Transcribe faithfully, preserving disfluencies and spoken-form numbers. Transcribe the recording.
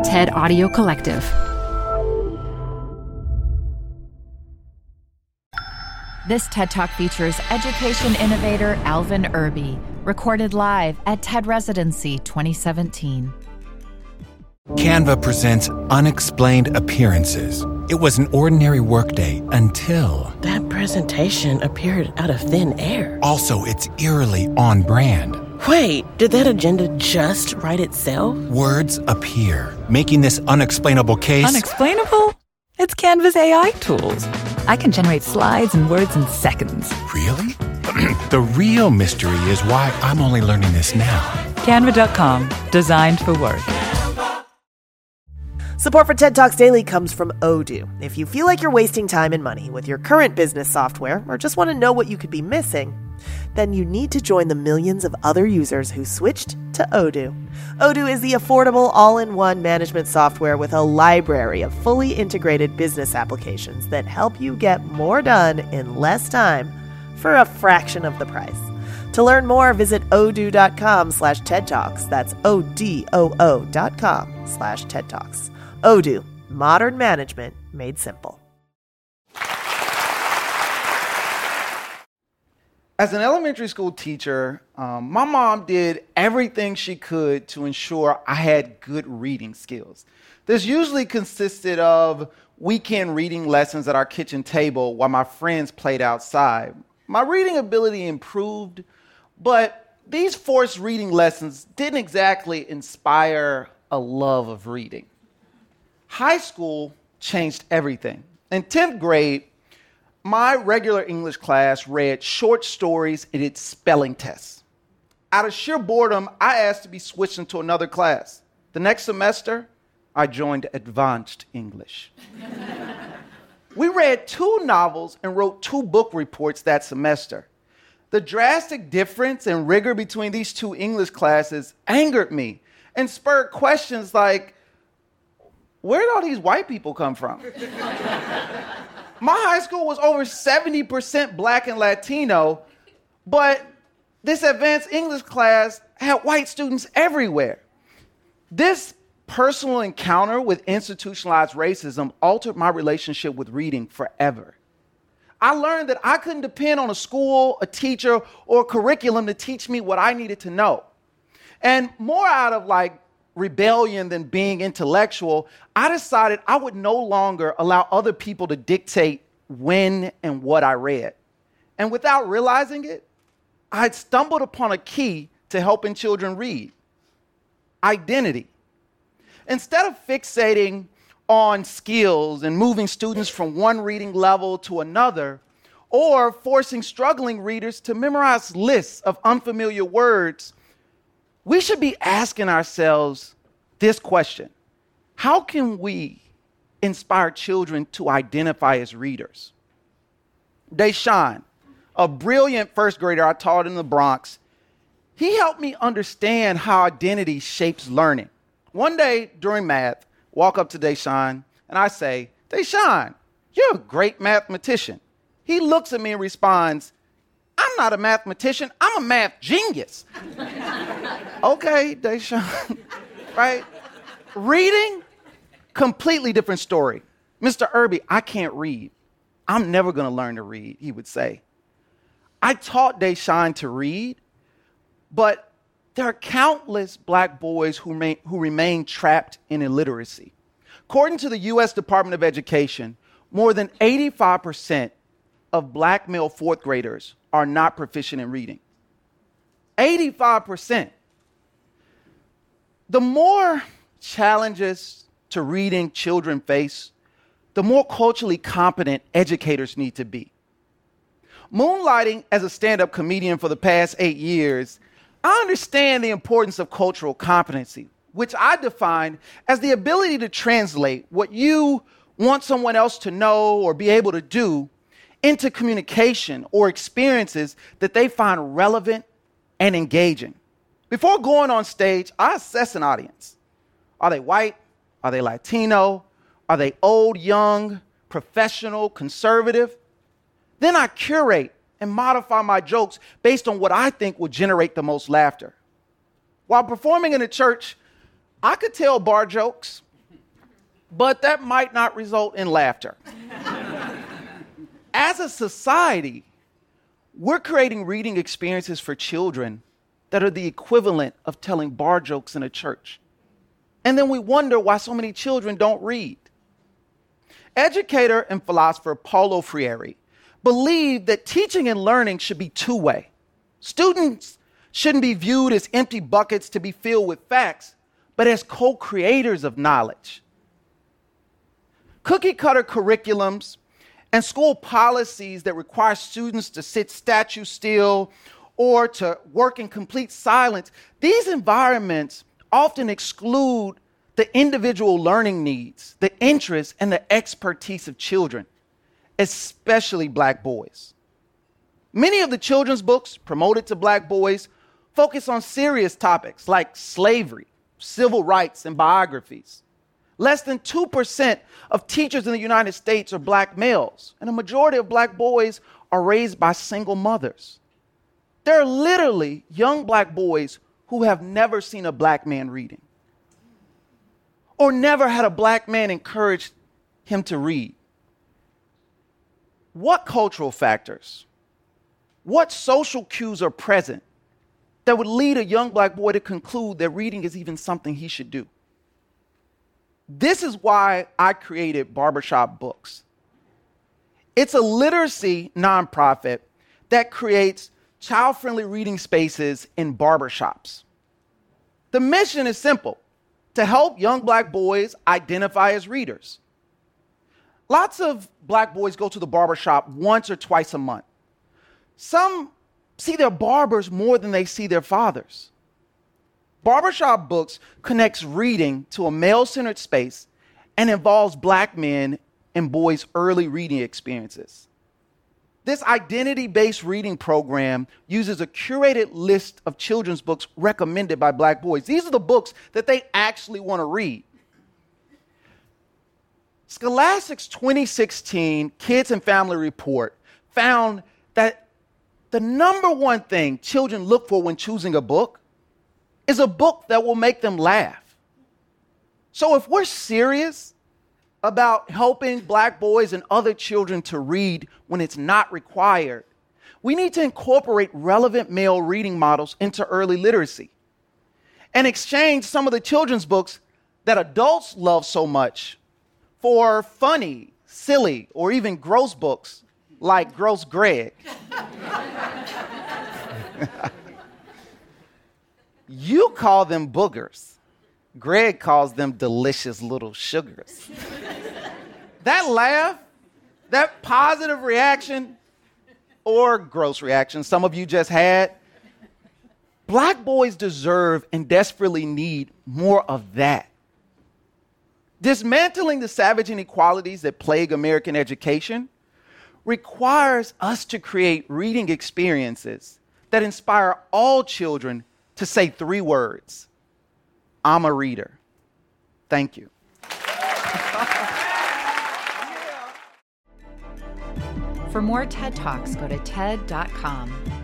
TED Audio Collective. This TED Talk features education innovator Alvin Irby, recorded live at TED Residency twenty seventeen. Canva presents Unexplained Appearances. It was an ordinary workday until... That presentation appeared out of thin air. Also, it's eerily on brand. Wait, did that agenda just write itself? Words appear, making this unexplainable case... Unexplainable? It's Canva's A I tools. I can generate slides and words in seconds. Really? The real mystery is why I'm only learning this now. Canva dot com, designed for work. Support for TED Talks Daily comes from Odoo. If you feel like you're wasting time and money with your current business software or just want to know what you could be missing, then you need to join the millions of other users who switched to Odoo. Odoo is the affordable all-in-one management software with a library of fully integrated business applications that help you get more done in less time for a fraction of the price. To learn more, visit odoo.com slash TED Talks. That's O-D-O-O dot com slash TED Talks. Odoo, modern management made simple. As an elementary school teacher, um, my mom did everything she could to ensure I had good reading skills. This usually consisted of weekend reading lessons at our kitchen table while my friends played outside. My reading ability improved, but these forced reading lessons didn't exactly inspire a love of reading. High school changed everything. In tenth grade, my regular English class read short stories and did spelling tests. Out of sheer boredom, I asked to be switched into another class. The next semester, I joined Advanced English. We read two novels and wrote two book reports that semester. The drastic difference and rigor between these two English classes angered me and spurred questions like, where did all these white people come from? My high school was over seventy percent Black and Latino, but this advanced English class had white students everywhere. This personal encounter with institutionalized racism altered my relationship with reading forever. I learned that I couldn't depend on a school, a teacher, or a curriculum to teach me what I needed to know. And more out of like rebellion than being intellectual, I decided I would no longer allow other people to dictate when and what I read. And without realizing it, I had stumbled upon a key to helping children read: identity. Instead of fixating on skills and moving students from one reading level to another, or forcing struggling readers to memorize lists of unfamiliar words, we should be asking ourselves this question: how can we inspire children to identify as readers? Deshaun, a brilliant first grader I taught in the Bronx, he helped me understand how identity shapes learning. One day during math, walk up to Deshaun and I say, "Deshaun, you're a great mathematician." He looks at me and responds, "I'm not a mathematician, I'm a math genius." Okay, Deshaun, right? Reading, completely different story. "Mister Irby, I can't read. I'm never going to learn to read," he would say. I taught Deshaun to read, but there are countless Black boys who remain, who remain trapped in illiteracy. According to the U S Department of Education, more than eighty-five percent of Black male fourth graders are not proficient in reading. eighty-five percent. The more challenges to reading children face, the more culturally competent educators need to be. Moonlighting as a stand-up comedian for the past eight years, I understand the importance of cultural competency, which I define as the ability to translate what you want someone else to know or be able to do into communication or experiences that they find relevant and engaging. Before going on stage, I assess an audience. Are they white? Are they Latino? Are they old, young, professional, conservative? Then I curate and modify my jokes based on what I think will generate the most laughter. While performing in a church, I could tell bar jokes, but that might not result in laughter. As a society, we're creating reading experiences for children that are the equivalent of telling bar jokes in a church. And then we wonder why so many children don't read. Educator and philosopher Paulo Freire believed that teaching and learning should be two-way. Students shouldn't be viewed as empty buckets to be filled with facts, but as co-creators of knowledge. Cookie-cutter curriculums and school policies that require students to sit statue still or to work in complete silence, these environments often exclude the individual learning needs, the interests, and the expertise of children, especially Black boys. Many of the children's books promoted to Black boys focus on serious topics like slavery, civil rights, and biographies. Less than two percent of teachers in the United States are Black males, and a majority of Black boys are raised by single mothers. There are literally young Black boys who have never seen a Black man reading, or never had a Black man encourage him to read. What cultural factors, what social cues are present that would lead a young Black boy to conclude that reading is even something he should do? This is why I created Barbershop Books. It's a literacy nonprofit that creates child-friendly reading spaces in barbershops. The mission is simple: to help young Black boys identify as readers. Lots of Black boys go to the barbershop once or twice a month. Some see their barbers more than they see their fathers. Barbershop Books connects reading to a male-centered space and involves Black men and boys' early reading experiences. This identity-based reading program uses a curated list of children's books recommended by Black boys. These are the books that they actually want to read. Scholastic's twenty sixteen Kids and Family Report found that the number one thing children look for when choosing a book is a book that will make them laugh. So if we're serious about helping Black boys and other children to read when it's not required, we need to incorporate relevant male reading models into early literacy and exchange some of the children's books that adults love so much for funny, silly, or even gross books like Gross Greg. You call them boogers. Greg calls them delicious little sugars. That laugh, that positive reaction, or gross reaction some of you just had, Black boys deserve and desperately need more of that. Dismantling the savage inequalities that plague American education requires us to create reading experiences that inspire all children to say three words: I'm a reader. Thank you. For more TED Talks, go to T E D dot com.